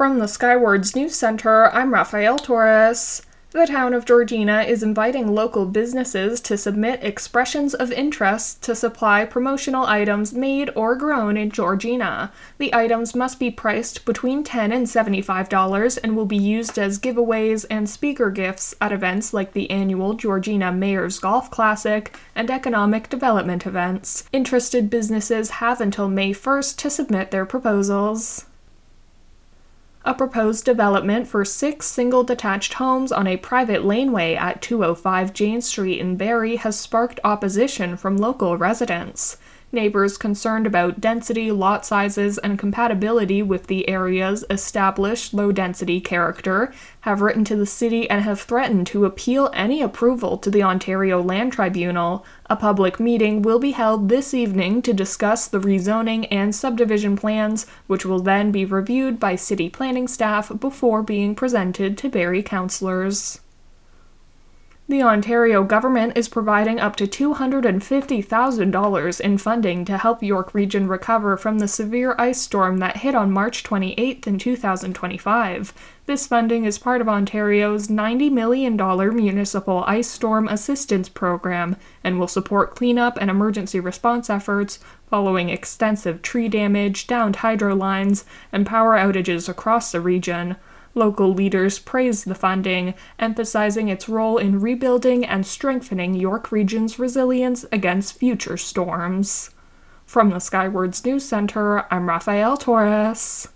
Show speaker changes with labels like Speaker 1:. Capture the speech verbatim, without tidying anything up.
Speaker 1: From the Skywards News Center, I'm Rafael Torres. The town of Georgina is inviting local businesses to submit expressions of interest to supply promotional items made or grown in Georgina. The items must be priced between ten dollars and seventy-five dollars and will be used as giveaways and speaker gifts at events like the annual Georgina Mayor's Golf Classic and economic development events. Interested businesses have until May first to submit their proposals. A proposed development for six single detached homes on a private laneway at two oh five Jane Street in Barrie has sparked opposition from local residents. Neighbors concerned about density, lot sizes, and compatibility with the area's established low-density character have written to the city and have threatened to appeal any approval to the Ontario Land Tribunal. A public meeting will be held this evening to discuss the rezoning and subdivision plans, which will then be reviewed by city planning staff before being presented to Barrie councillors. The Ontario government is providing up to two hundred fifty thousand dollars in funding to help York Region recover from the severe ice storm that hit on March twenty-eighth in two thousand twenty-five. This funding is part of Ontario's ninety million dollars Municipal Ice Storm Assistance Program and will support cleanup and emergency response efforts following extensive tree damage, downed hydro lines, and power outages across the region. Local leaders praised the funding, emphasizing its role in rebuilding and strengthening York Region's resilience against future storms. From the Skywards News Center, I'm Rafael Torres.